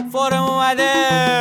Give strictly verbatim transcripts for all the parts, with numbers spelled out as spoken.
فورم اومده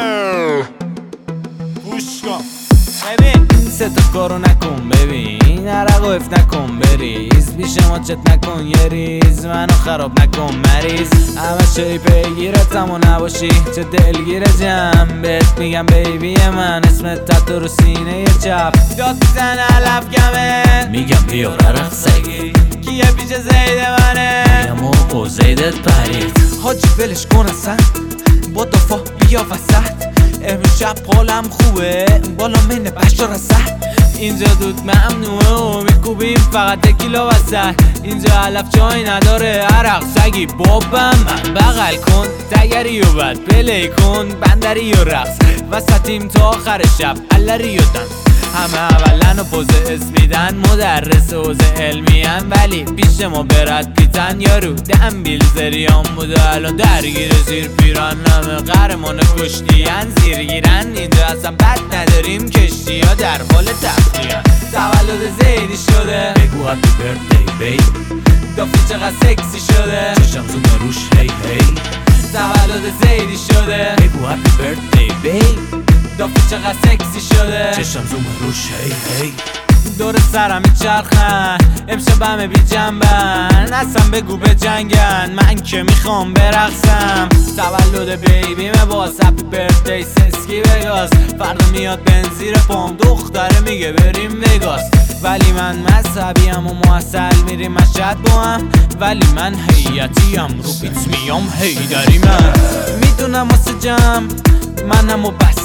گوش کن ببین سه تا کارو نکن ببین عرق و اف نکن بریز بیشه ما چت نکن یه ریز منو خراب نکن مریض همه شایی پیگیرتم و نباشی چه دلگیر جمع بهت میگم بیبی من اسمت تتو رو سینه چپ داد میزن علف گمه میگم بیار عرق سگی کیه پیچ زید منه میگم او زیدت پرید حاجی بلش کن اصلا با دفاع بیا وسط امروز شب حالم خوبه بالا منه بشار رسد اینجا دود ممنوعه و میکوبیم فقط تکیلا وسط اینجا علف جای نداره عرق سگی بابم من بغل کن تگری و بد پلی کن بندری و رقص وسطیم تا آخر شب علری و دنس همه اولن و پوز اسم میدن مدرس حوزه علمی ان ولی پیش ما برد پیتن یارو دنبیل زریان بوده الان درگیر زیر پیران همه قهرمان کشتی ان زیر گیرن اینجا اصلا بد نداریم کشتی ها در حال تخلیه‌ان تولد زیدی شده بگو هپی برثدی بیب دافی چقدر سکسی شده چشم زوم روش هی هی تولد زیدی شده بگو هپی برثدی بیب دافی چقدر سکسی شده چشم زوم روش هی هی دور سرم میچرخن امشب همه بی جنبن اصلا بگو به جنگن من که میخوام برقصم تولد بیبیمه باز هپی برثدی سسکی وگاس فردا میاد بنزیر پام دختره میگه بریم وگاس ولی من مذهبیم و معسل میریم مشهد با هم ولی من هیئتیم رو بیت میام هیدری من میدونم واسه جمع منم و بس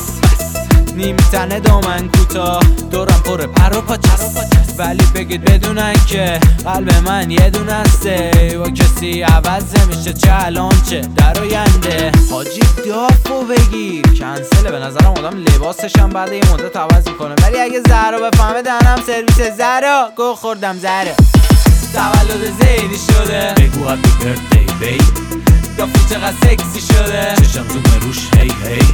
نیمی تنه دامن کوتا دورم پر پر و پاچست ولی بگید بدونن که قلب من یه دونه هسته و کسی عوض نمیشه چه الان چه در آینده حاجی دافو بگیر کنسله به نظرم آدم لباسشم بعد یه مدت عوض میکنه ولی اگه زهرا بفهمه دهنم سرویس زهرا گو خوردم زهرا تولد زیدی شده بگو هپی برثدی بیب دافی چقدر سکسی شده چشم زوم روش هی هی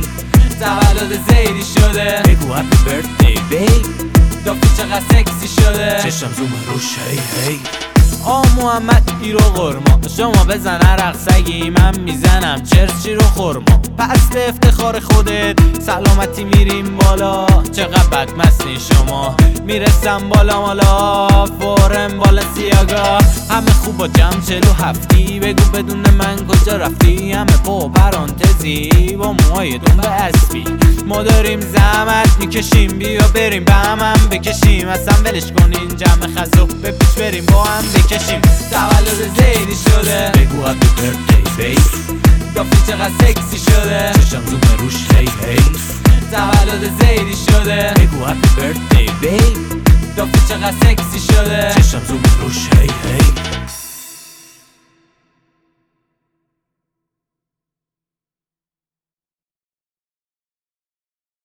تولد زیدی شده بگو هپی برثدی بیب دافی چقدر سکسی شده چشم زوم روش هی هی آ محمد ایرو قرما شما بزن عرق سگی من میزنم چرچی رو خورما پس به افتخار خودت سلامتی میریم بالا چقدر بد مستین شما میرسم بالا مالا فورم بالا سیاگا همه خوب با جمع چلو هفتی بگو بدون من کجا رفتی همه با پرانتزی با موهای دنبه اسبی ما داریم زحمت میکشیم بیا بریم به هم بکشیم اصلا ولش کنین جمع خزو به پیش بریم با هم بکشیم تولد زیدی شده بگو هپی برثدی بیب دافی چقدر سکسی شده چشم زوم روش هی هی تولد زیدی شده بگو هپی برثدی بیب دافی چقدر سکسی شده چشم زوم روش هی هی